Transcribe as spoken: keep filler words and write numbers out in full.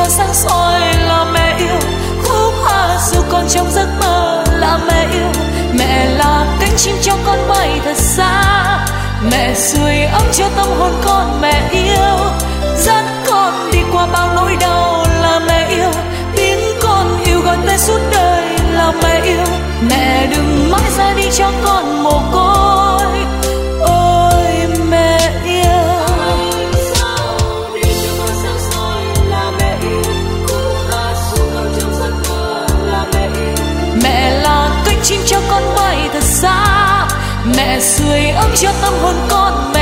con sáng soi là mẹ yêu, khúc hát dù con trong giấc mơ là mẹ yêu. Mẹ là cánh chim cho con bay thật xa, mẹ sưởi ấm cho tâm hồn con. Mẹ yêu dẫn con đi qua bao nỗi đau là mẹ yêu, tiếng con yêu gọi tên suốt đời là mẹ yêu. Mẹ đừng mãi ra đi cho con mồ côi, ôi mẹ yêu. Mẹ là cánh chim cho con bay thật xa, mẹ sưởi ấm cho tâm hồn con.